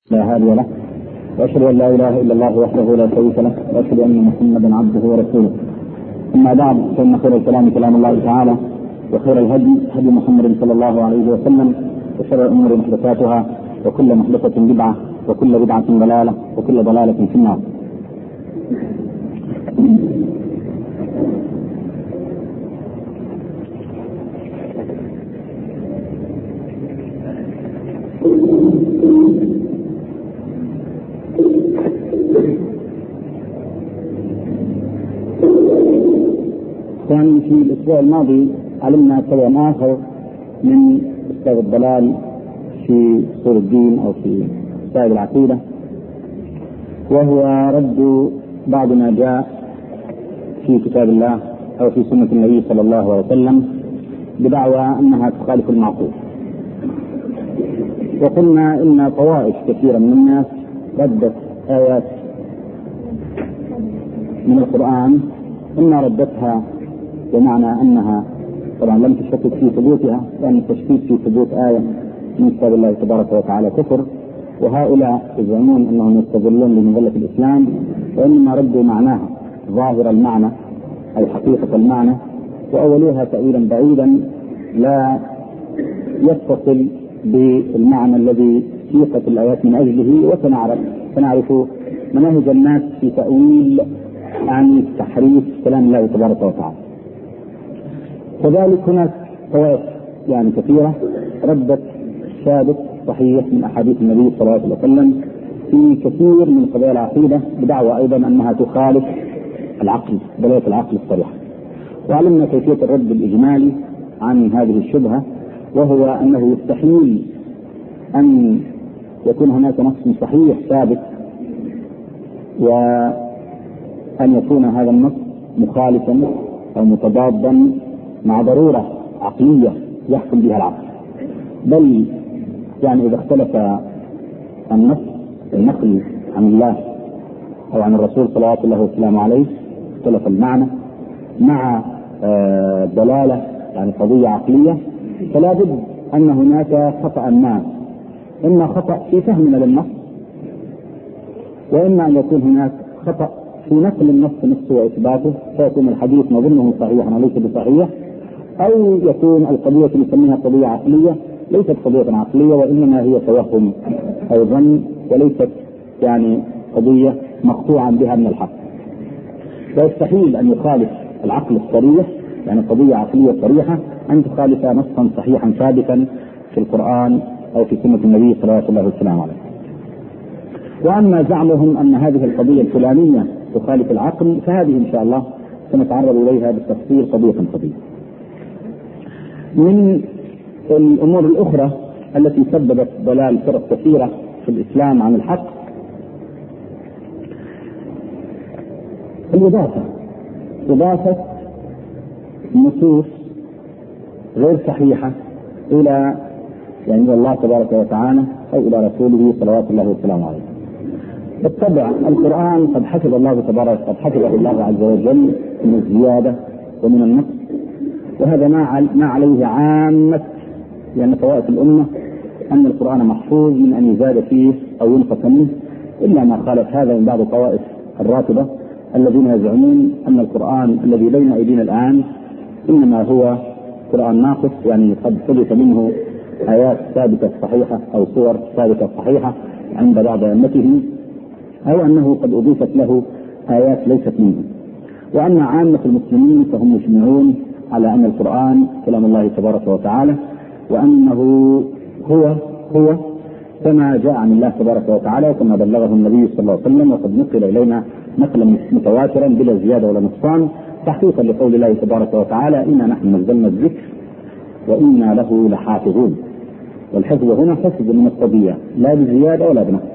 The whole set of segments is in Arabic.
لا هادي له، واشهد ان لا اله الا الله وحده لا شريك له، واشهد ان محمدا عبده ورسوله. اما بعد، فان خير الكلام كلام الله تعالى، وخير الهدي هدي محمد صلى الله عليه وسلم، وشر الامور محدثاتها، وكل محدثه بدعه، وكل بدعه ضلاله، وكل ضلاله في النار. كان في الأسبوع الماضي علمنا طبعا آخر من أسباب الضلال في أصول الدين أو في أسباب العقيدة، وهو رد بعض ما جاء في كتاب الله أو في سنة النبي صلى الله عليه وسلم بدعوى أنها تخالف المعقول. وقلنا إن طوائف كثيرة من الناس ردت آيات من القرآن، إما ردتها بمعنى أنها طبعا لم تشكك في ثبوتها، لأن التشكيك في ثبوت آية من كتاب الله تبارك وتعالى كفر، وهؤلاء يزعمون أنهم يستدلون بمظلة الإسلام، وإنما ردوا معناها ظاهر المعنى أو حقيقة المعنى، وأولوها تأويلا بعيدا لا يتصل بالمعنى الذي سيقت الآيات من أجله. وسنعرف مناهج الناس في تأويل عن تحريف كلام الله تبارك وتعالى. كذلك هناك طوائف كثيرة ردت ثابت صحيح من أحاديث النبي صلى الله عليه وسلم في كثير من قضايا العقيدة بدعوى أيضا أنها تخالف العقل، دلالة العقل الصريحة. وعلمنا كيفية الرد الإجمالي عن هذه الشبهة، وهو أنه يستحيل أن يكون هناك نص صحيح ثابت وأن يكون هذا النص مخالفا أو متضادا مع ضرورة عقلية يحكم بها العقل، بل إذا اختلف النص النقل عن الله أو عن الرسول صلى الله وسلم عليه، اختلف المعنى مع دلالة قضية عقلية، فلا بد أن هناك خطأ ما، إما خطأ في فهمنا للنص، وإما أن يكون هناك خطأ في نقل النص نفسه وإثباته، فيكون الحديث نظنه صحيحا وليس بصحيح، أو يكون القضية نسميها قضية عقلية ليست قضية عقلية، وإنما هي توهم أو ظن، وليست قضية مقطوعا بها من الحق. ويستحيل أن يخالف العقل الصريح، قضية عقلية صريحة، أن تخالف نصا صحيحا ثابتا في القرآن أو في سنة النبي صلى الله عليه وسلم. وأما زعمهم أن هذه القضية الفلانية تخالف العقل، فهذه إن شاء الله سنتعرض إليها بالتفصيل قضية قضية. من الأمور الأخرى التي سببت ضلال فرق كثيرة في الإسلام عن الحق إضافة نصوص غير صحيحة إلى الله تبارك وتعالى أو إلى رسوله صلوات الله وسلامه عليه. بالطبع القرآن قد حفظ الله عز وجل من الزيادة ومن النقص، وهذا ما عليه عامة طوائف الأمة، أن القرآن محفوظ من أن يزاد فيه أو ينقص منه، إلا ما خالف هذا من بعض الطوائف الرافضة الذين يزعمون أن القرآن الذي بين أيدينا الآن إنما هو قرآن ناقص، قد حدث منه آيات ثابتة صحيحة أو صور ثابتة صحيحة عند بعض أئمتهم، أو أنه قد أضيفت له آيات ليست منه. وأن عامة المسلمين فهم مجمعون على أن القرآن كلام الله تبارك وتعالى، وأنه هو كما جاء عن الله تبارك وتعالى وكما بلغه النبي صلى الله عليه وسلم، وقد نقل إلينا نقلا متواترا بلا زيادة ولا نقصان، تحقيقا لقول الله تبارك وتعالى: إنا نحن نزلنا الذكر وإنا له لحافظون. والحفظ هنا حفظ من الطبيعة لا بزيادة ولا بنقص.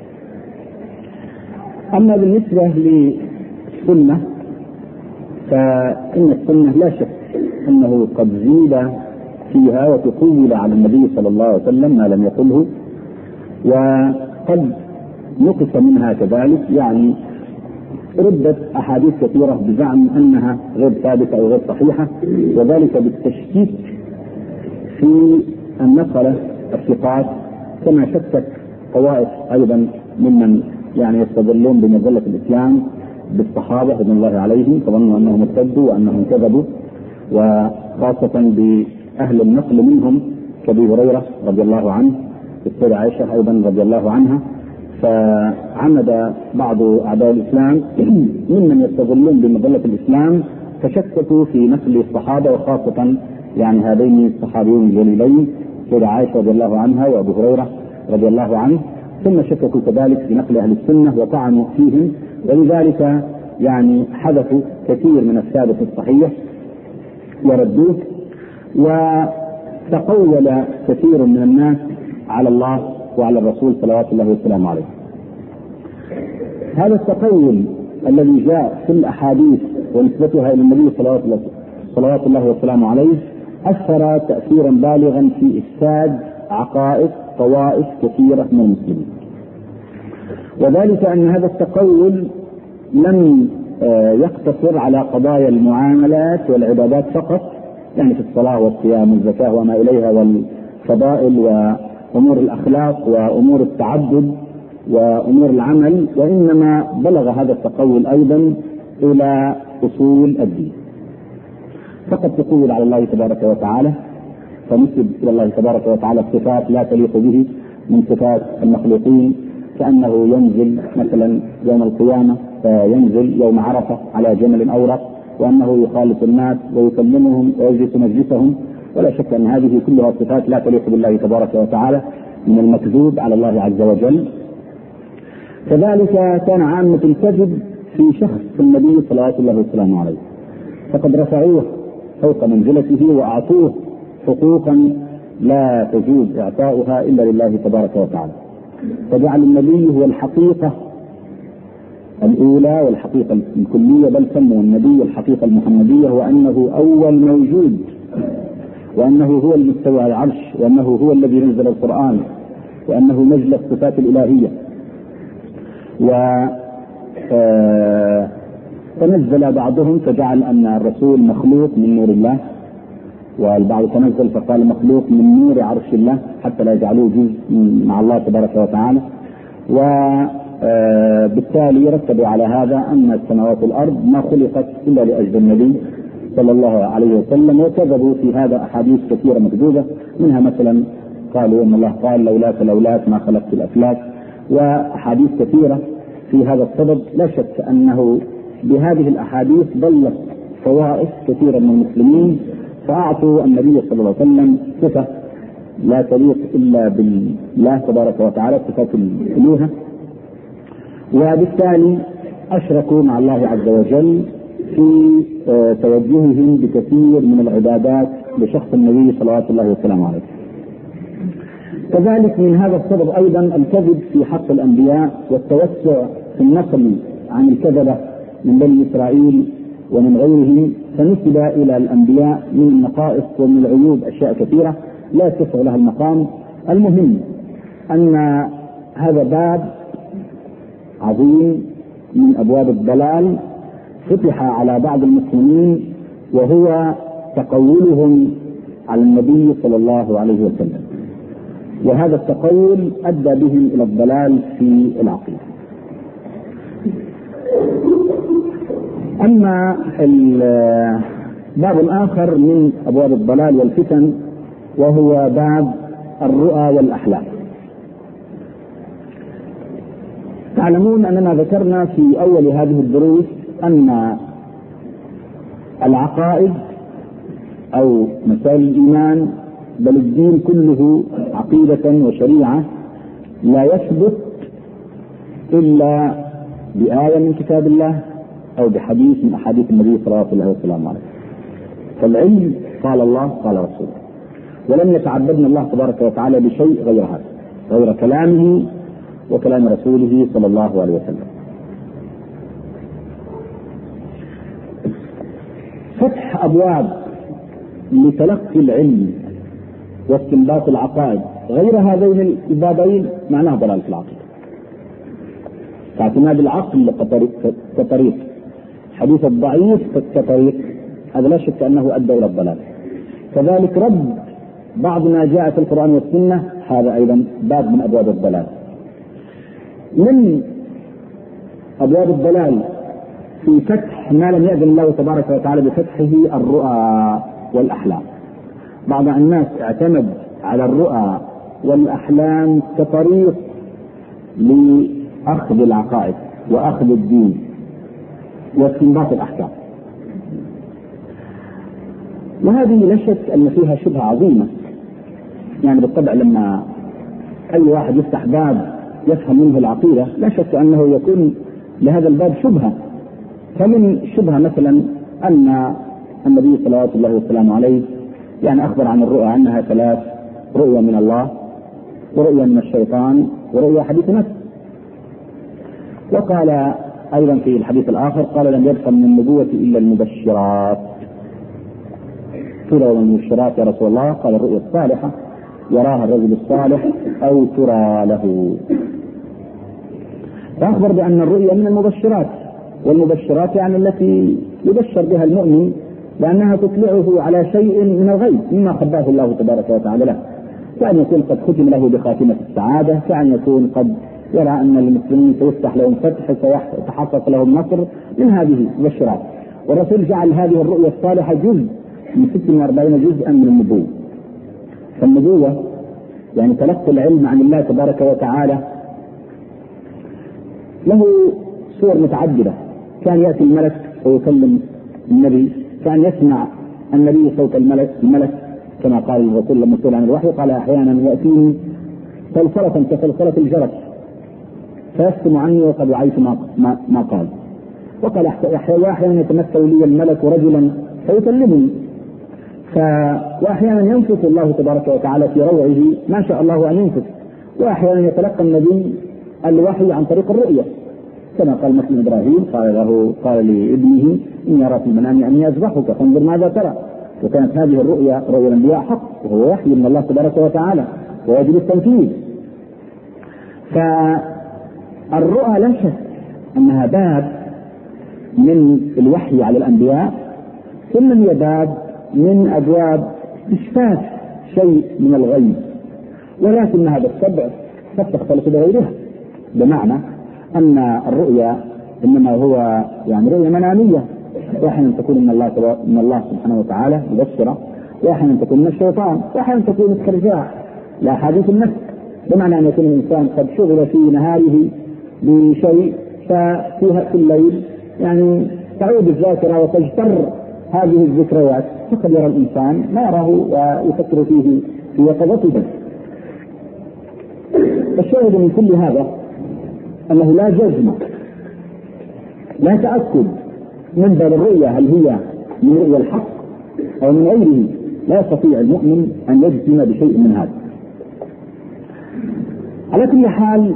أما بالنسبة للسنة، فإن السنة لا شك أنه قد زيد فيها وتقول على النبي صلى الله عليه وسلم ما لم يقله، وقد نقص منها كذلك، ردت أحاديث كثيرة بزعم أنها غير ثابتة أو غير صحيحة، وذلك بالتشكيك في النقلة الثقات، كما شكك طوائف أيضا ممن يعني يستدلون بمظلة الإسلام بالصحابة رضي الله عليهم، فظنوا أنهم ارتدوا وأنهم كذبوا، وخاصة بأهل النقل منهم كأبي هريرة رضي الله عنه، السيدة عائشة أيضا رضي الله عنها. فعمد بعض أعداء الإسلام ممن يستظلون بمظلة الإسلام فشككوا في نقل الصحابة، وخاصة يعني هذين الصحابيين الجليلين السيدة عائشة رضي الله عنها وأبو هريرة رضي الله عنه، ثم شككوا كذلك في نقل أهل السنة وطعنوا فيهم، ولذلك يعني حذفوا كثير من الثابت الصحيح وردوه، وتقول كثير من الناس على الله وعلى الرسول صلوات الله وسلامه عليه. هذا التقول الذي جاء في الأحاديث ونسبتها إلى النبي صلوات الله وسلامه عليه أثر تأثيرا بالغا في إفساد عقائد طوائف كثيرة من المسلمين، وذلك أن هذا التقول لم يقتصر على قضايا المعاملات والعبادات فقط، يعني في الصلاة والصيام والزكاة وما إليها والفضائل وأمور الأخلاق وأمور التعبد وأمور العمل، وإنما بلغ هذا التقول أيضا إلى أصول الدين. فقد تقول على الله تبارك وتعالى، فنسب إلى الله تبارك وتعالى صفات لا تليق به من صفات المخلوقين، كأنه ينزل مثلا يوم القيامة، ينزل يوم عرفة على جمل أورق، وأنه يخالط الناس ويكلمهم ويجلس مجلسهم، ولا شك أن هذه كلها صفات لا تليق بالله تبارك وتعالى من المكذوب على الله عز وجل. كذلك كان عامة الكذب في شخص النبي صلى الله عليه وسلم، فقد رفعوه فوق منزلته وأعطوه حقوقا لا تجوز إعطاؤها إلا لله تبارك وتعالى، فجعل النبي هو الحقيقة الأولى والحقيقة الكلية، بل سموا النبي الحقيقة المحمدية، وأنه أول موجود، وأنه هو المستوى على العرش، وأنه هو الذي نزل القرآن، وأنه مجلى الصفات الإلهية. تنزل بعضهم فجعل أن الرسول مخلوق من نور الله، والبعض تنزل فقال مخلوق من نور عرش الله، حتى لا يجعلوه جزء مع الله تبارك وتعالى. وبالتالي رتبوا على هذا أن السماوات والأرض ما خلقت إلا لأجل النبي صلى الله عليه وسلم، وكذبوا في هذا أحاديث كثيرة مكذوبة، منها مثلا قالوا أن الله قال لولاك ما خلقت الأفلاك، وأحاديث كثيرة في هذا السبب. لا شك أنه بهذه الأحاديث ضلت طوائف كثيرة من المسلمين، فأعطوا النبي صلى الله عليه وسلم صفة لا تليق إلا بالله تبارك وتعالى، صفات الألوهة، وبالتالي أشركوا مع الله عز وجل في توجههم بكثير من العبادات لشخص النبي صلوات الله وسلامه عليه. كذلك من هذا السبب أيضا الكذب في حق الأنبياء والتوسع في النقل عن الكذبة من بني إسرائيل ومن غيرهم، فنسب إلى الأنبياء من النقائص ومن العيوب أشياء كثيرة لا يتسع لها المقام. المهم أن هذا باب عظيم من أبواب الضلال فتح على بعض المسلمين، وهو تقولهم على النبي صلى الله عليه وسلم، وهذا التقول أدى بهم إلى الضلال في العقيدة. أما باب آخر من أبواب الضلال والفتن وهو باب الرؤى والأحلام. تعلمون أننا ذكرنا في أول هذه الدروس أن العقائد أو مسائل الإيمان بل الدين كله عقيدة وشريعة لا يثبت إلا بآية من كتاب الله أو بحديث من أحاديث النبي صلى الله عليه وسلم. فالعلم قال الله قال رسوله، ولم يتعبدنا الله تبارك وتعالى بشيء غير هذا، غير كلامه وكلام رسوله صلى الله عليه وسلم. فتح أبواب لتلقي العلم واستنباط العقائد غير هذين البابين معناه ضلال في العقيدة. اعتماد العقل كطريق، حديث الضعيف كطريق، هذا لا شك أنه أدى إلى الضلال. كذلك رد بعض ما جاء في القرآن والسنة، هذا أيضا باب من أبواب الضلال. من أبواب الضلال في فتح ما لم يأذن الله تبارك وتعالى بفتحه الرؤى والأحلام. بعض الناس اعتمد على الرؤى والأحلام كطريق لأخذ العقائد وأخذ الدين واستنباط الأحكام، وهذه لا شك أن فيها شبهة عظيمة. يعني بالطبع لما أي واحد يفتح باب يفهم منه العقيدة لا شك أنه يكون لهذا الباب شبهة. فمن شبهة مثلا أن النبي صلى الله عليه وسلم عليه يعني أخبر عن الرؤى أنها 3: رؤيا من الله، ورؤيا من الشيطان، ورؤيا حديث نفس. وقال أيضا في الحديث الآخر قال: لم يبق من النبوة إلا المبشرات. قيل: ومن المبشرات يا رسول الله؟ قال: الرؤيا الصالحة يراها الرجل الصالح أو ترى له. فأخبر بأن الرؤيا من المبشرات، والمبشرات يعني التي يبشر بها المؤمن لأنها تطلعه على شيء من الغيب مما خباه الله تبارك وتعالى له، كأن يكون قد ختم له بخاتمة السعادة، كأن يكون قد يرى أن المسلمين سيفتح لهم فتح، سيتحقق لهم نصر، من هذه المبشرات. والرسول جعل هذه الرؤيا الصالحة جزء من 46 جزءا من النبوة. فالنبوة يعني تلقي العلم عن الله تبارك وتعالى له صور متعددة. كان يأتي الملك ويكلم النبي، كان يسمع النبي صوت الملك كما قال الرسول لما سئل عن الوحي قال: أحيانا يأتيني صلصلة كصلصلة الجرس فيسمع عني وقد وعيت ما قال. وقال: وأحيانا يتمثل لي الملك رجلا فيكلمني، وأحيانا ينفث الله تبارك وتعالى في روعه ما شاء الله أن ينفث، وأحيانا يتلقى النبي الوحي عن طريق الرؤية كما قال مثل إبراهيم قال لابنه: إني أرى في المنام أني أذبحك فانظر ماذا ترى. وكانت هذه الرؤيا رؤيا الأنبياء حق، وهو وحي من الله تبارك وتعالى ويجب التنفيذ. فالرؤى لا شك أنها باب من الوحي على الأنبياء، ثم هي باب من أبواب استشفاف شيء من الغيب، ولكن هذا السبع قد تختلف بغيرها، بمعنى أن الرؤيا إنما هو يعني رؤيا منامية، وأحيانا تكون من الله سبحانه وتعالى مبشرة، وأحيانا تكون من الشيطان، وأحيانا تكون استرجاع لأحاديث النفس، بمعنى أن يكون الإنسان قد شغل في نهاره بشيء ففيها في الليل يعني تعود الذاكرة وتجتر هذه الذكريات، فقد يرى الإنسان ما يراه ويفكر فيه في يقظته. الشاهد من كل هذا أنه لا جزم، لا تأكد من باب الرؤيا هل هي من رؤيا الحق أو من غيره. لا يستطيع المؤمن أن يجزم بشيء من هذا. على كل حال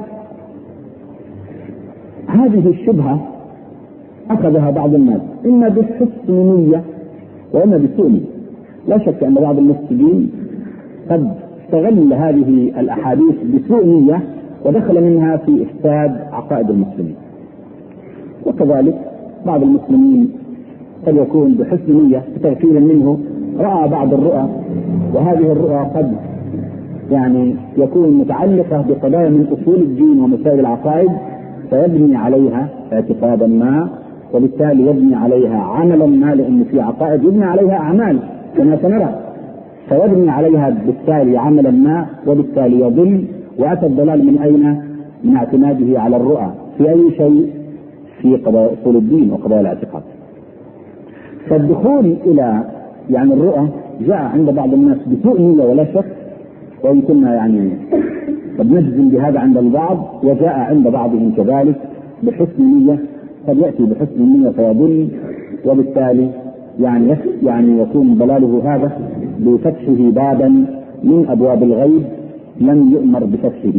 هذه الشبهة أخذها بعض الناس إما بحسن نية وإما بسوء نية. لا شك أن بعض المسلمين قد استغل هذه الأحاديث بسوء نية ودخل منها في إفساد عقائد المسلمين، وكذلك بعض المسلمين قد يكون بحسن نية تغفيلا منه رأى بعض الرؤى، وهذه الرؤى قد يعني يكون متعلقة بقضايا من أصول الدين ومسائل العقائد، فيبني عليها اعتقادا ما، وبالتالي يبني عليها عملا ما، لأن في عقائد يبني عليها أعمال كما سنرى، فيبني عليها بالتالي عملا ما، وبالتالي يضل. وأتى الضلال من أين؟ من اعتماده على الرؤى في أي شيء في قضايا أصول الدين وقضايا الاعتقاد. فالدخول إلى يعني الرؤى جاء عند بعض الناس بسوء نية ولا شك، وإن كنا يعني قد نجزم بهذا عند البعض، وجاء عند بعضهم كذلك بحسن نية، قد يأتي بحسن النية فيضل، وبالتالي يعني يكون ضلاله هذا بفتحه بابا من أبواب الغيب لم يؤمر بفتحه.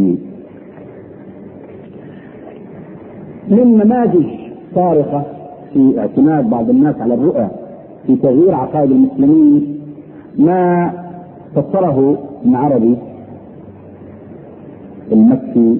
من نماذج صارخة في اعتماد بعض الناس على الرؤى في تغيير عقائد المسلمين ما فسره ابن عربي المكي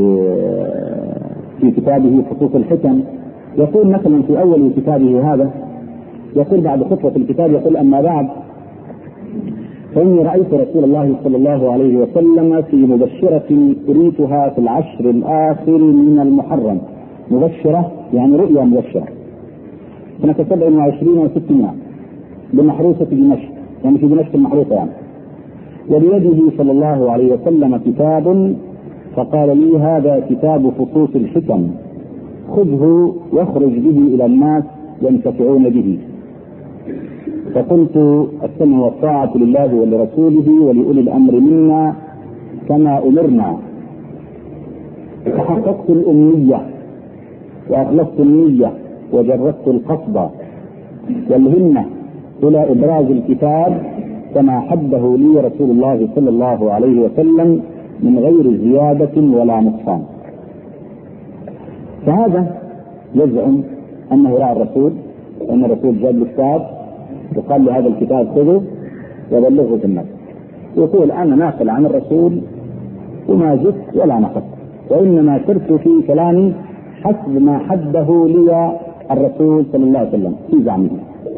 في كتابه خطوط الحكم. يقول مثلا في أول كتابه هذا، يقول بعد خطوة الكتاب، يقول: أما بعد فإني رأيت رسول الله صلى الله عليه وسلم في مبشرة أريتها في العشر الآخر من المحرم. مبشرة يعني رؤيا مبشرة سنة 27 و600 بمحروسة دمشق، يعني في دمشق المحروسة يعني. وبيده صلى الله عليه وسلم كتاب، فقال لي: هذا كتاب فصوص الحكم، خذه واخرج به إلى الناس ينتفعون به. فقلت: السمع والطاعة لله ولرسوله ولأولي الأمر منا كما أمرنا. فحققت الأمنية وأخلصت النية وجردت القصد والهمة إلى إبراز الكتاب كما حده لي رسول الله صلى الله عليه وسلم من غير زيادة ولا نقصان. فهذا يزعم أنه رأى الرسول، وأن الرسول جاب الكتاب وقال له: هذا الكتاب خذه وبلغه في الناس. يقول: أنا ناقل عن الرسول وما زدت ولا نقصت، وإنما سرت في كلامي حسب ما حده لي الرسول صلى الله عليه وسلم في زعمه،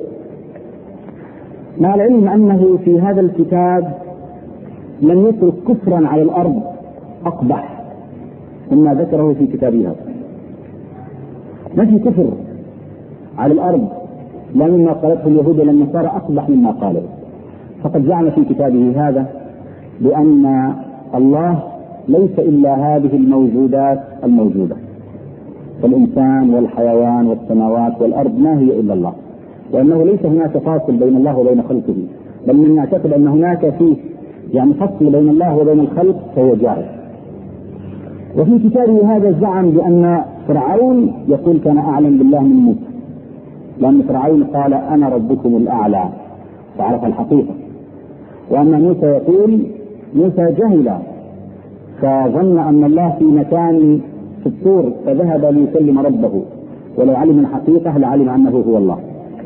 مع العلم أنه في هذا الكتاب لم يترك كفرا على الأرض أقبح مما ذكره في كتابه هذا. ما في كفر على الأرض لا مما قالته اليهود ولا النصارى أقبح مما قاله. فقد زعم في كتابه هذا بأن الله ليس إلا هذه الموجودات الموجودة، فالإنسان والحيوان والسماوات والأرض ما هي إلا الله، وأنه ليس هناك فاصل بين الله وبين خلقه، بل من نعتقد أن هناك فيه يعني فصل بين الله وبين الخلق فهو جائز. وفي كتابه هذا زعم بأن فرعون يقول كان أعلم بالله من موسى، لأن فرعون قال: أنا ربكم الأعلى، فعرف الحقيقة. وأن موسى يقول: موسى جهل فظن أن الله في مكان في الطور فذهب ليسلم ربه، ولو علم الحقيقة لعلم أنه هو الله.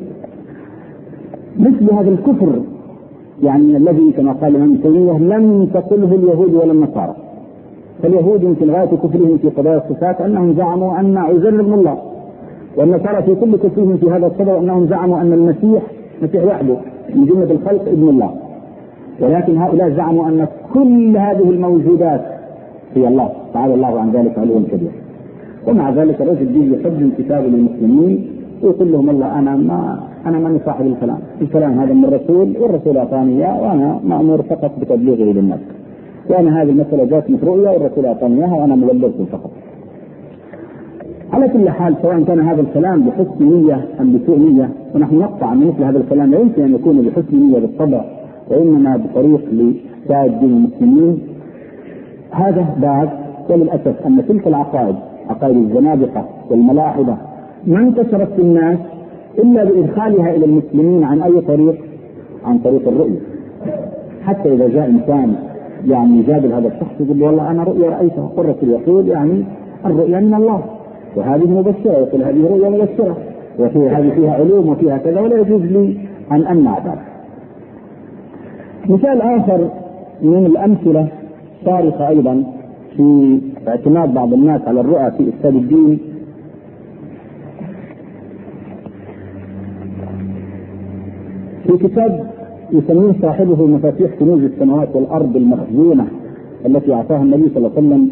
مثل هذا الكفر يعني الذي كما قال ابن تيمية لم تقله اليهود ولا النصارى. فاليهود يمكن غاية كفرهم في قضايا الصفات أنهم زعموا أن عزير ابن الله، والنصارى في كل كفرهم في هذا الصدد أنهم زعموا أن المسيح وحده من جملة الخلق ابن الله. ولكن هؤلاء زعموا أن كل هذه الموجودات هي الله، تعالى الله عن ذلك علوا كبيرا. ومع ذلك الرجل بيجي يقدم كتاب للمسلمين ويقول لهم: الله أنا ماني صاحب الكلام هذا من الرسول، والرسول أعطاني إياه وأنا مأمور فقط بتبليغه للناس، وأنا هذه المسألة جاءت من رؤيا والرسول أعطاني إياها وأنا مبلغكم فقط. على كل حال، سواء كان هذا الكلام بحسن نية أم بسوء نية، ونحن نقطع أن مثل هذا الكلام لا يمكن أن يكون بحسن نية بالطبع، وإنما بطريق لإفساد دين المسلمين. هذا بعد. وللأسف أن تلك العقائد، عقائد الزنادقة والملاحدة، ما انتشرت في الناس إلا بإدخالها إلى المسلمين عن أي طريق؟ عن طريق الرؤية. حتى إذا جاء إنسان يعني يجادل هذا الشخص يقول: والله أنا رؤيا رأيتها، والرسول يقول يعني الرؤيا من الله وهذه مبشرة، يقول هذه رؤيا مبشرة وهذه فيها علوم وفيها كذا، ولا يجوز لي أن أمنع ذلك. مثال آخر من الأمثلة صارخة أيضا في اعتماد بعض الناس على الرؤى في إفساد الدين، في كتاب يسميه صاحبه مفاتيح كنوز السماوات والأرض المخزونة التي أعطاها النبي صلى الله عليه وسلم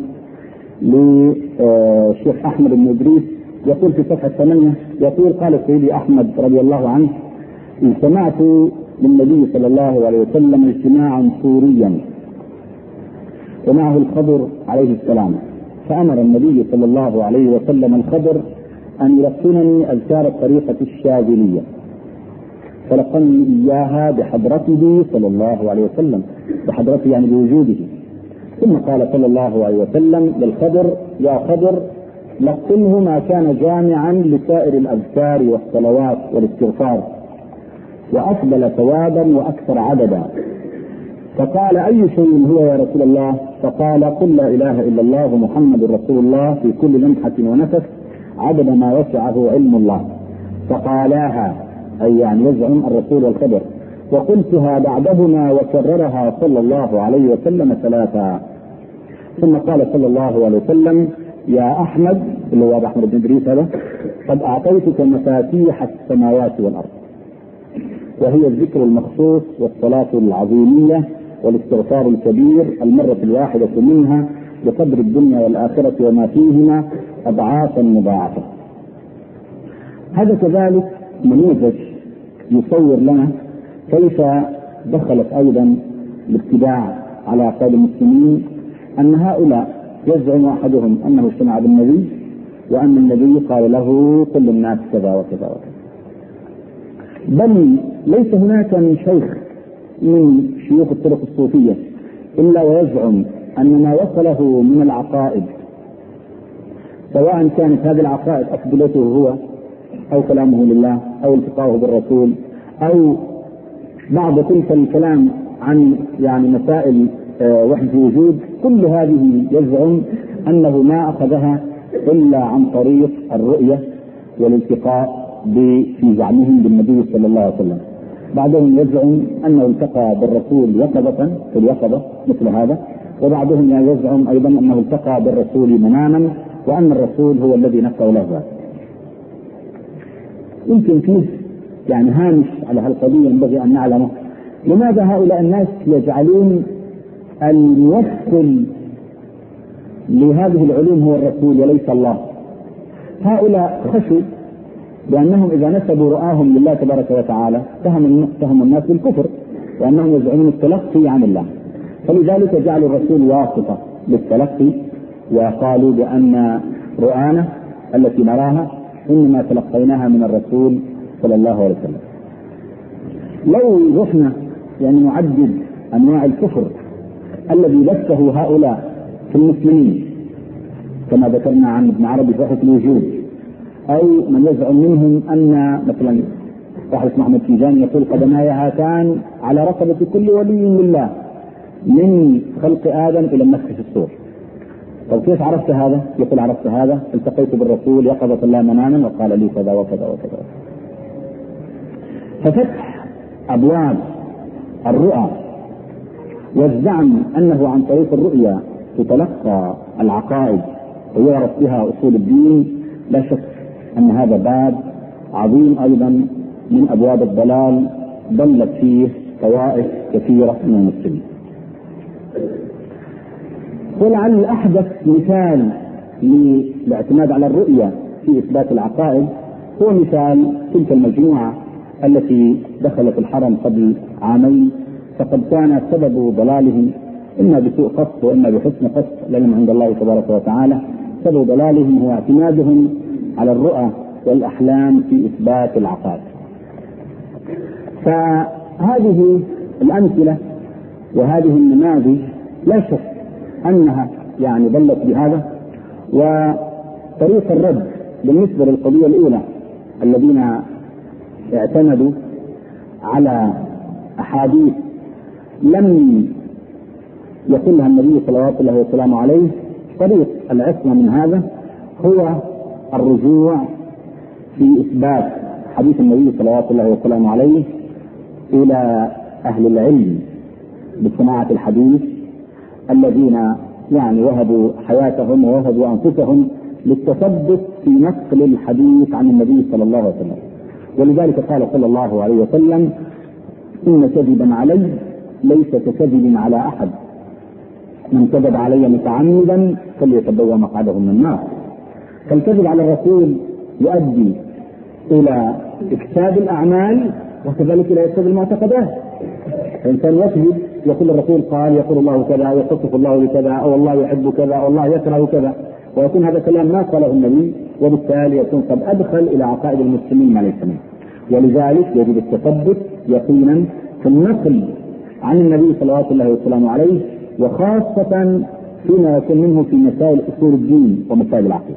للشيخ أحمد بن إدريس. يقول في صفحة 8: يقول: قال سيدي أحمد رضي الله عنه: سمعت للنبي صلى الله عليه وسلم اجتماعا سوريا ومعه الخضر عليه السلام، فأمر النبي صلى الله عليه وسلم الخضر أن يلقنني أذكار الطريقة الشاذلية، فلقني إياها بحضرته صلى الله عليه وسلم، بحضرته يعني بوجوده. ثم قال صلى الله عليه وسلم للخضر: يا خضر، لقنه ما كان جامعا لسائر الأذكار والصلوات والاستغفار وأفضل ثوابا وأكثر عددا. فقال: أي شيء هو يا رسول الله؟ فقال: قل لا إله إلا الله محمد رسول الله في كل لمحة ونفس عدد ما وسعه علم الله. فقالاها، أي يعني يزعم الرسول والخبر، وقلتها بعدهما وكررها صلى الله عليه وسلم 3. ثم قال صلى الله عليه وسلم: يا أحمد، اللي هو أحمد بن إدريس هذا، قد أعطيتك مفاتيح السماوات والأرض، وهي الذكر المخصوص والصلاة العظيمية والاستغفار الكبير المرة الواحدة منها بقدر الدنيا والآخرة وما فيهما أضعافا مضاعفة. هذا كذلك نموذج يصور لنا كيف دخلت أيضا الابتداع على عقائد المسلمين، أن هؤلاء يزعم أحدهم أنه اجتمع بالنبي وأن النبي قال له كل الناس كذا وكذا وكذا، بل ليس هناك من شيخ من شيوخ الطرق الصوفية إلا ويزعم أن ما وصله من العقائد، سواء كانت هذه العقائد أفضلته هو أو كلامه لله أو التقاؤه بالرسول أو بعض تلك الكلام عن مسائل وحدة الوجود، كل هذه يزعم أنه ما أخذها إلا عن طريق الرؤية والالتقاء في زعمهم بالنبي صلى الله عليه وسلم. بعضهم يزعم أنه التقى بالرسول يقظة في اليقظة مثل هذا، وبعضهم يزعم أيضا أنه التقى بالرسول مناما وأن الرسول هو الذي نقل له. يمكن فيه هامش على هالقضية ينبغي أن نعلمه. لماذا هؤلاء الناس يجعلون الموصل لهذه العلوم هو الرسول وليس الله؟ هؤلاء خشوا بأنهم إذا نسبوا رؤاهم لله تبارك وتعالى اتهموا الناس بالكفر، وأنهم يزعمون التلقي عن الله، فلذلك جعلوا الرسول واسطة للتلقي، وقالوا بأن رؤانا التي نراها إنما تلقيناها من الرسول صلى الله عليه وسلم. لو رحنا نعدد أنواع الكفر الذي لسه هؤلاء في المسلمين كما ذكرنا عن ابن عربي في وحدة الوجود، أو من يزعم منهم أن مثلا صاحب محمد تيجاني يقول قدماي هاتان على رقبة كل ولي لله من خلق آدم إلى النفخ في الصور. طب كيف عرفت هذا؟ يقول عرفت هذا التقيت بالرسول يقظة لا مناما وقال لي كذا وكذا وكذا. ففتح أبواب الرؤى والزعم أنه عن طريق الرؤيا تتلقى العقائد ويعرف بها أصول الدين، لا شك أن هذا باب عظيم أيضا من أبواب الضلال ضلت فيه طوائف كثيرة من المسلمين. ولعل أحدث مثال للاعتماد على الرؤية في إثبات العقائد هو مثال تلك المجموعة التي دخلت الحرم قبل عامين، فقد كان سبب ضلالهم إما بسوء قصد وإما بحسن قصد لهم عند الله تبارك وتعالى. سبب ضلالهم هو اعتمادهم على الرؤى والأحلام في إثبات العقائد. فهذه الأمثلة وهذه النماذج لا شك أنها ضلت بهذا. وطريق الرد بالنسبة للقضية الأولى الذين اعتمدوا على أحاديث لم يقلها النبي صلوات الله وسلامه عليه، طريق العصمة من هذا هو الرجوع في إثبات حديث النبي صلوات الله وسلامه عليه إلى أهل العلم بصناعة الحديث الذين وهبوا حياتهم ووهبوا أنفسهم للتثبت في نقل الحديث عن النبي صلى الله عليه وسلم. ولذلك قال صلى الله عليه وسلم إن كذبا علي ليس ككذب على أحد، من كذب علي متعمدا فليتبوأ مقعده من النار. فالكذب على الرسول يؤدي إلى إفساد الأعمال وكذلك إلى إفساد المعتقدات. الإنسان يكذب يقول الرسول قال، يقول الله كذا، يتصف الله بكذا، أو الله يحب كذا، أو الله يكره كذا، ويكون هذا كلام ما قاله النبي، وبالتالي يكون قد أدخل إلى عقائد المسلمين عليه السلام. ولذلك يجب التثبت يقينا في النقل عن النبي صلوات الله وسلامه عليه، وخاصة فيما يكون منه في مسائل أصول الدين ومسائل العقيدة.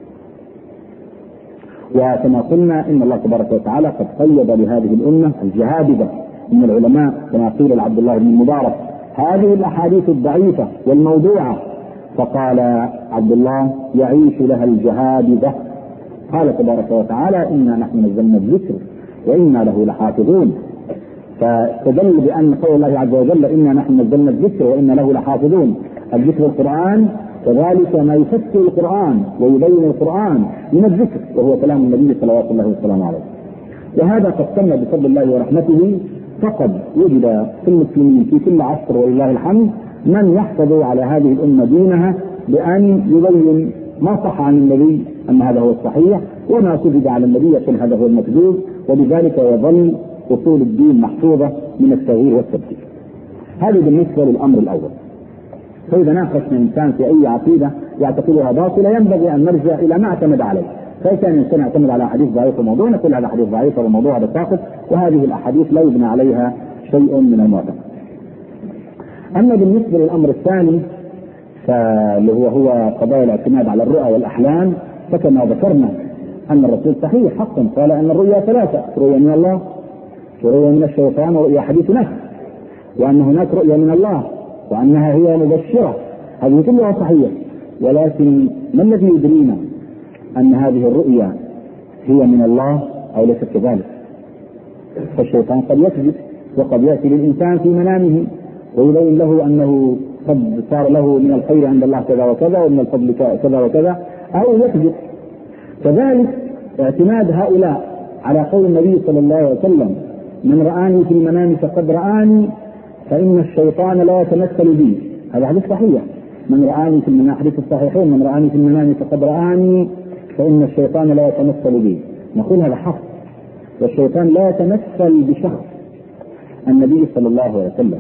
وكما قلنا إن الله تبارك وتعالى قد قيد لهذه الأمة الجهابذة من العلماء كما قيل لعبد الله بن المبارك هذه الأحاديث الضعيفة والموضوعة، فقال عبد الله يعيش لها الجهابذة. قال تبارك وتعالى إنا نحن نزلنا الذكر وإنا له لحافظون، فتدل بأن قول الله عز وجل إنا نحن نزلنا الذكر وإنا له لحافظون، الذكر القرآن، كذلك ما يفسر القرآن ويبين القرآن من الذكر وهو كلام النبي صلى الله عليه وسلم. وهذا قد تم بفضل الله ورحمته، فقد وجد في المسلمين في كل عصر ولله الحمد من يحفظ على هذه الأمة دينها بأن يبين ما صح عن النبي أن هذا هو الصحيح، وما كذب على النبي يقول هذا هو المكذوب، وبذلك يظل أصول الدين محفوظة من التغيير والتبديل. هذا بالنسبة للأمر الأول. فإذا ناقش الإنسان في أي عقيدة يعتقدها باطلة ينبغي أن نرجع إلى ما اعتمد عليه. فكان الإنسان يعتمد على حديث ضعيف وموضوع نقول هذا حديث ضعيف والموضوع هذا ساقط، وهذه الأحاديث لا يبنى عليها شيء من المعتقد. أما بالنسبة للأمر الثاني فاللي هو قضايا الاعتماد على الرؤى والأحلام، فكما ذكرنا أن الرسول صحيح حقا قال أن الرؤيا ثلاثة: رؤيا من الله، ورؤيا من الشيطان، ورؤيا حديث نفس، وأن هناك رؤيا من الله وأنها هي مبشرة. هذه كلها صحيحة، ولكن ما الذي يدرينا أن هذه الرؤيا هي من الله أو ليست كذلك؟ فالشيطان قد يكذب، وقد يأتي للإنسان في منامه ويبين له أنه قد صار له من الخير عند الله كذا وكذا ومن الفضل كذا وكذا، أو يكذب. كذلك اعتماد هؤلاء على قول النبي صلى الله عليه وسلم: من رآني في المنام فقد رآني فإن الشيطان لا يتمثل بي. هذا حديث صحيح، من رآني في المنام، حديث الصحيحين: من رآني في المنام فقد رآني فإن الشيطان لا يتمثل بي. نقول هذا حق، والشيطان لا يتمثل بشخص النبي صلى الله عليه وسلم،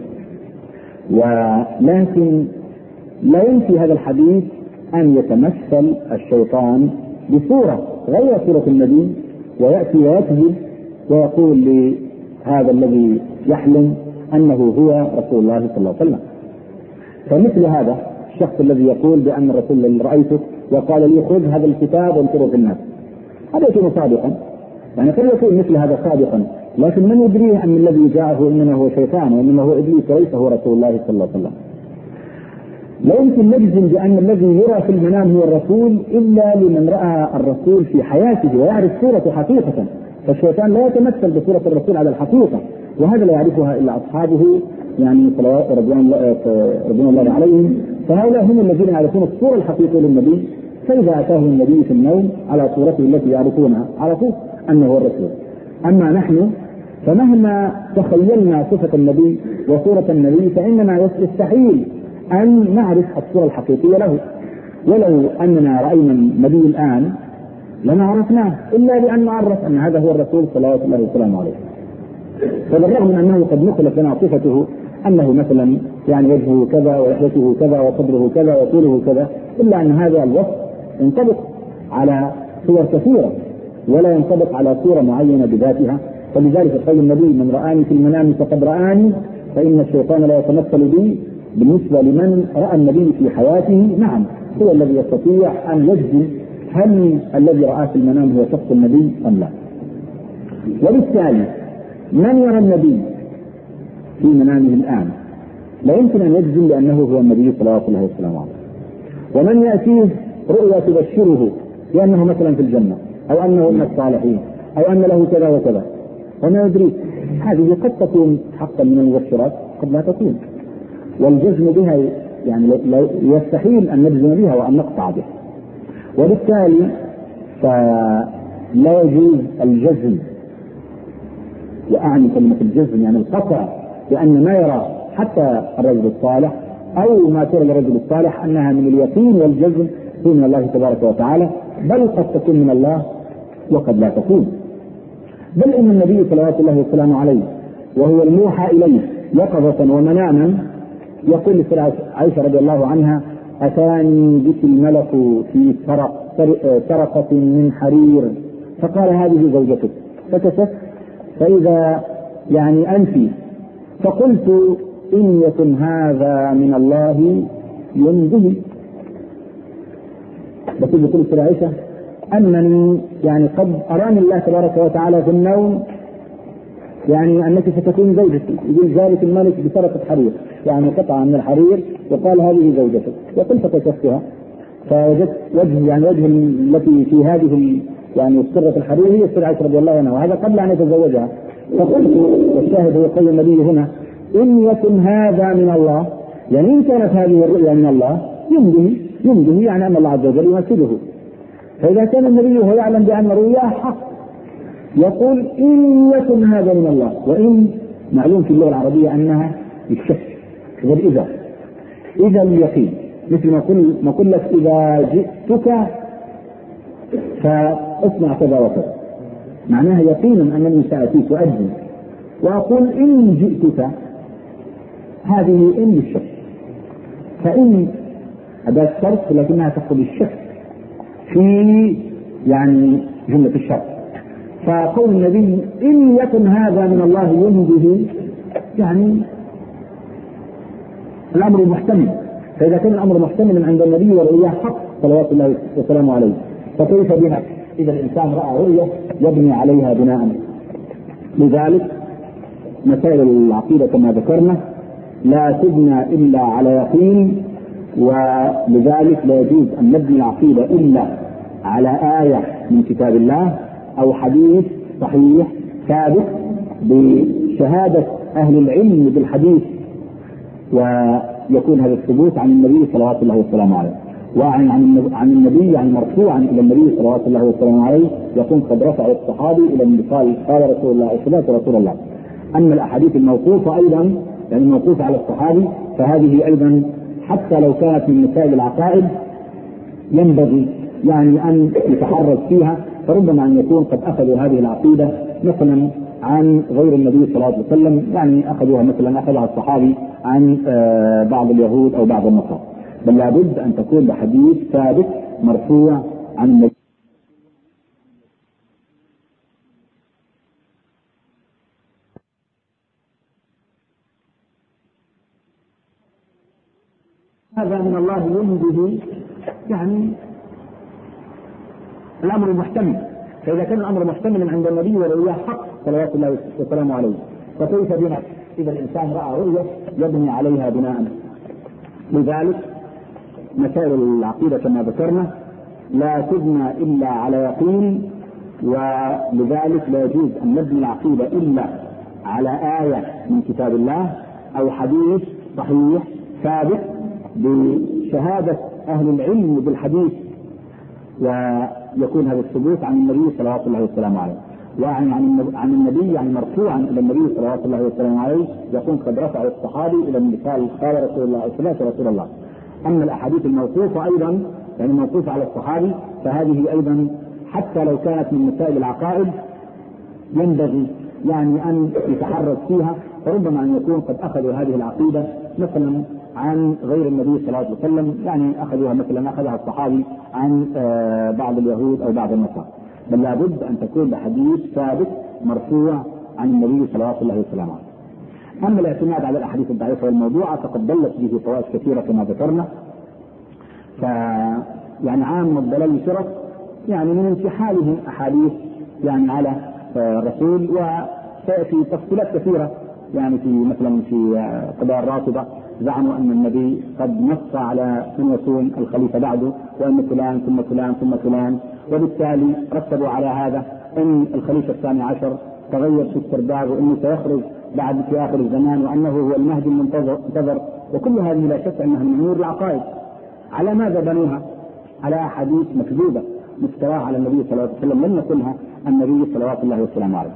ولكن لا ينفي هذا الحديث أن يتمثل الشيطان بصورة غير صورة النبي، ويأتي ويكذب ويقول لهذا الذي يحلم أنه هو رسول الله صلى الله عليه وسلم. فمثل هذا الشخص الذي يقول بأن الرسول الذي رأيته وقال لي خذ هذا الكتاب وانشره في الناس، هذا يكون صادقا، يعني قد يكون مثل هذا صادقا، لكن من يدريه أن الذي جاءه إنما هو شيطان وإنما هو إبليس وليس هو رسول الله صلى الله عليه وسلم. لا يمكن نجزم بأن الذي يرى في المنام هو الرسول إلا لمن رأى الرسول في حياته ويعرف صورته حقيقة، فالشيطان لا يتمثل بصورة الرسول على الحقيقة، وهذا لا يعرفها إلا أصحابه يعني صلوات رضوان الله عليهم. فهؤلاء هم الذين يعرفون الصورة الحقيقية للنبي، فإذا أتاهم النبي في النوم على صورته التي يعرفونها عرفوا أنه هو الرسول. أما نحن فمهما تخيلنا صفة النبي وصورة النبي فإننا يستحيل أن نعرف الصورة الحقيقية له، ولو أننا رأينا النبي الآن لما عرفناه إلا بأن نعرف أن هذا هو الرسول صلى الله عليه وسلم. فبالرغم من أنه قد نقلت لنا صفته أنه مثلا يعني وجهه كذا ولحيته كذا وصدره كذا وطوله كذا، إلا أن هذا الوصف ينطبق على صور كثيرة ولا ينطبق على صورة معينة بذاتها. فلذلك قول النبي: من رآني في المنام فقد رآني فإن الشيطان لا يتمثل بي، بالنسبة لمن رأى النبي في حياته نعم هو الذي يستطيع أن يجزم هل الذي رآه في المنام هو شخص النبي أم لا. وبالتالي من يرى النبي في منامه الآن لا يمكن أن يجزم بأنه هو النبي صلى الله عليه وسلم، ومن يأتيه رؤيا تبشره بأنه مثلا في الجنة أو أنه من الصالحين أو أن له كذا وكذا وما يدري، هذه قد تكون حقا من المبشرات قد لا تكون، والجزم بها يعني يستحيل أن نجزم بها وأن نقطع بها. وبالتالي فلا يجوز الجزم، وأعني كلمة الجزم يعني القطع، لأن ما يرى حتى الرجل الصالح أو ما ترى الرجل الصالح أنها من اليقين والجزم هي من الله تبارك وتعالى، بل قد تكون من الله وقد لا تكون. بل إن النبي صلى الله عليه وسلم عليه وهو الموحى إليه يقظة ومناما يقول لسيدة عائشة رضي الله عنها: أتاني بك الملك في سرقة من حرير فقال هذه زوجتك، فكشفت فإذا يعني أنت، فقلت إن يكن هذا من الله ينبه. بقول لسيدة عائشة أنني يعني قد أراني الله تبارك وتعالى في النوم يعني أنك ستكون زوجتي، يقول ذلك الملك بسرقة حرير يعني قطعة من الحرير وقال هذه زوجتك، وقلت فكشفتها فوجدت وجه التي في هذه يعني السرة الحرير هي السيدة عائشة رضي الله عنها، وهذا قبل أن يتزوجها. فقلت والشاهد هو قول النبي هنا: إن يكن هذا من الله، يعني إن كانت هذه الرؤيا من الله ينبه يعني أن الله عز وجل يمثله. فإذا كان النبي هو يعلم بأن رؤياه حق يقول إن يكن هذا من الله، وإن معلوم في اللغة العربية أنها بالشك غير إذا اليقين، مثل ما أقول لك إذا جئتك فاصنع كذا وكذا، معناها يقينا أنني سأتيك وأجزم. وأقول إن جئتك، هذه إن بالشك، فإن أداة شرط لكنها تقصد الشك في يعني جملة الشرط. فقول النبي إن يكن هذا من الله ينجه، يعني الأمر محتمل، فإذا كان الأمر محتمل عند النبي والرؤيا حق صلوات الله وسلامه عليه، فكيف بنا إذا الإنسان رأى رؤية يبني عليها بناء؟ لذلك مسائل العقيدة كما ذكرنا لا تبنى إلا على يقين، ولذلك لا يجوز أن نبني العقيدة إلا على آية من كتاب الله أو حديث صحيح ثابت بشهادة أهل العلم بالحديث، ويكون هذا الثبوت عن النبي صلوات الله وسلامه عليه، وعن النبي يعني مرفوعا إلى النبي صلوات الله وسلامه عليه، يكون قد رفع الصحابي إلى المثال قال رسول الله وسمعت رسول الله. أما الأحاديث الموقوفة أيضا يعني موقوفة على الصحابي، فهذه أيضا حتى لو كانت من مسائل العقائد ينبغي يعني أن يتحرز فيها، فربما أن يكون قد أخذوا هذه العقيدة مثلا عن غير النبي صلى الله عليه وسلم، يعني أخذوها مثلا أخذها الصحابي عن بعض اليهود أو بعض النصارى، بل لابد أن تكون بحديث ثابت مرفوع عن النبي. هذا من الله ينجه، يعني الأمر محتمل، فإذا كان الأمر محتمل عند النبي والرؤيا حق صلوات الله وسلامه عليه، فكيف بنا إذا الإنسان رأى رؤية يبني عليها بناء؟ لذلك مسائل العقيدة كما ذكرنا لا تبنى إلا على يقين، ولذلك لا يجوز أن نبني العقيدة إلا على آية من كتاب الله أو حديث صحيح ثابت بشهادة أهل العلم بالحديث، ويكون هذا الثبوت عن النبي صلوات الله وسلامه عليه، وعن النبي يعني مرفوعا إلى النبي صلوات الله وسلامه عليه، يكون قد رفع الصحابي إلى المثال قال رسول الله وسمعت رسول الله. أما الأحاديث الموقوفة أيضا يعني موقوفة على الصحابي، فهذه أيضا حتى لو كانت من مسائل العقائد ينبغي يعني أن يتحرز فيها، فربما أن يكون قد أخذوا هذه العقيدة مثلا عن غير النبي صلى الله عليه وسلم، يعني أخذوها مثلا أخذها الصحابي عن بعض اليهود أو بعض النصارى، بل لابد أن تكون بحديث ثابت مرفوع عن النبي صلى الله عليه وسلم. أما الاعتماد على الأحاديث الضعيفة والموضوعة فقد ضلت به طوائف كثيرة كما ذكرنا، يعني عامة ضلال الفرق يعني من انتحالهم أحاديث يعني على الرسول، وسيأتي تفصيلات كثيرة يعني في مثلا في قضايا الرافضة زعموا أن النبي قد نص على من يكون الخليفة بعده، وأن فلان ثم فلان ثم فلان، وبالتالي رتبوا على هذا أن الخليفة الثاني عشر تغير في السرداب، وأنه سيخرج بعد في آخر الزمان، وأنه هو المهدي المنتظر، وكل هذه لا شك أنها من أمور العقائد. على ماذا بنوها؟ على أحاديث مكذوبة مفتراه على النبي صلى الله عليه وسلم لم يقلها النبي صلوات الله وسلامه عليه.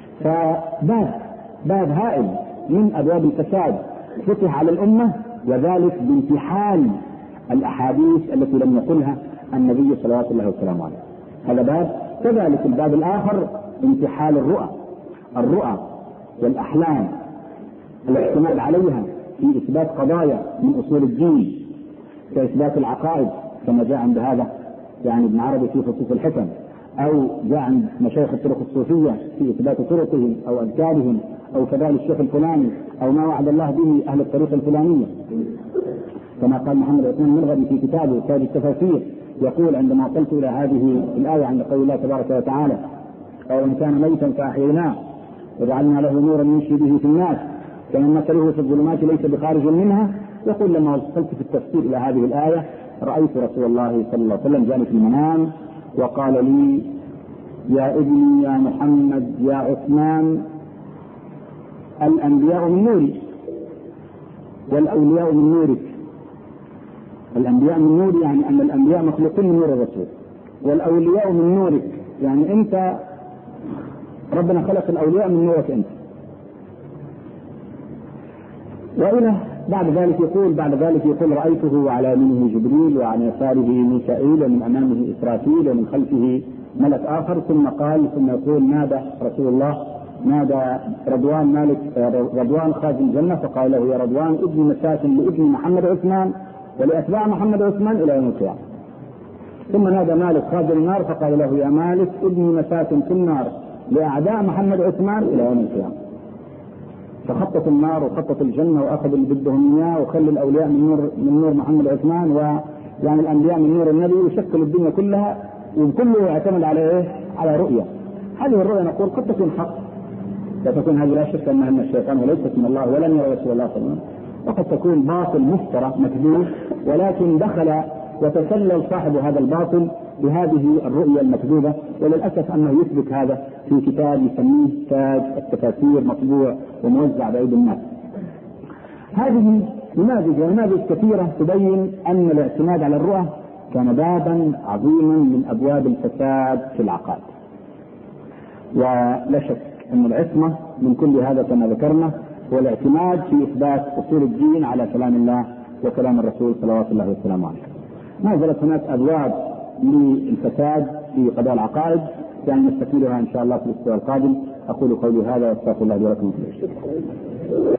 فباب هائل من أبواب الفساد فتح على الأمة، وذلك بانتحال الأحاديث التي لم يقلها النبي صلوات الله وسلامه عليه. هذا باب. كذلك الباب الآخر انتحال الرؤى والأحلام، الاعتماد عليها في إثبات قضايا من أصول الدين كإثبات العقائد، كما جاء عند هذا يعني ابن عربي في خصوص الحكم، أو جاء عند مشايخ الطرق الصوفية في إثبات طرقهم أو أذكارهم، أو كذلك الشيخ الفلاني، أو ما وعد الله به أهل الطريقة الفلانية، كما قال محمد عثمان المرغبي في كتابه تاج التفاسير، يقول عندما وصلت إلى هذه الآية عند قول الله تبارك وتعالى: أو إن كان ميتا فأحييناه وجعلنا له نورا يمشي به في الناس كمن مثله في الظلمات ليس بخارج منها، يقول لما وصلت في التفسير إلى هذه الآية رأيت رسول الله صلى الله عليه وسلم جاءني في المنام وقال لي: يا ابني يا محمد يا عثمان، الأنبياء من نوري والأولياء من نورك. الأنبياء من نوري يعني أن الأنبياء مخلوقين من نور الرسول، والأولياء من نورك يعني أنت ربنا خلق الأولياء من نورك أنت. وإلى بعد ذلك يقول رأيته وعلى يمينه جبريل وعن يساره ميكائيل ومن أمامه إسرافيل ومن خلفه ملك آخر. ثم يقول نادى رسول الله، نادى رضوان خازن الجنة فقال له يا رضوان ابن مساكن لابن محمد عثمان ولأتباع محمد عثمان إلى يوم القيامة. ثم نادى مالك خازن النار فقال له يا مالك ابن مساكن في النار لأعداء محمد عثمان إلى يوم القيامة. فخطت النار وخطت الجنة وأخذ اللي بدهم إياه وخلوا الأولياء من نور محمد عثمان، ويعني الأنبياء من نور النبي، وشكل الدنيا كلها، وكله يعتمد على إيه؟ على رؤية. هذه الرؤية نقول قد تكون حق، لا تكون هذه لا شك أنها من الشيطان وليست من الله ولن يرى رسول الله صلى الله عليه وسلم، وقد تكون باطل مفترى مكذوب، ولكن دخل وتسلل صاحب هذا الباطل بهذه الرؤية المكذوبة. وللأسف أنه يثبت هذا في كتاب يسميه تاج التفاسير مطبوع وموزع بأيدي الناس. هذه نماذج كثيرة تبين أن الاعتماد على الرؤى كان بابا عظيما من أبواب الفساد في العقائد. ولا شك أن العصمة من كل هذا كما ذكرنا هو الاعتماد في إثبات أصول الدين على كلام الله وكلام الرسول صلوات الله وسلامه عليه. ما زالت هناك أبواب للفساد في قضايا العقائد، يعني نستكملها إن شاء الله في الأسبوع القادم. أقول قولي هذا واستغفر الله لي ولكم.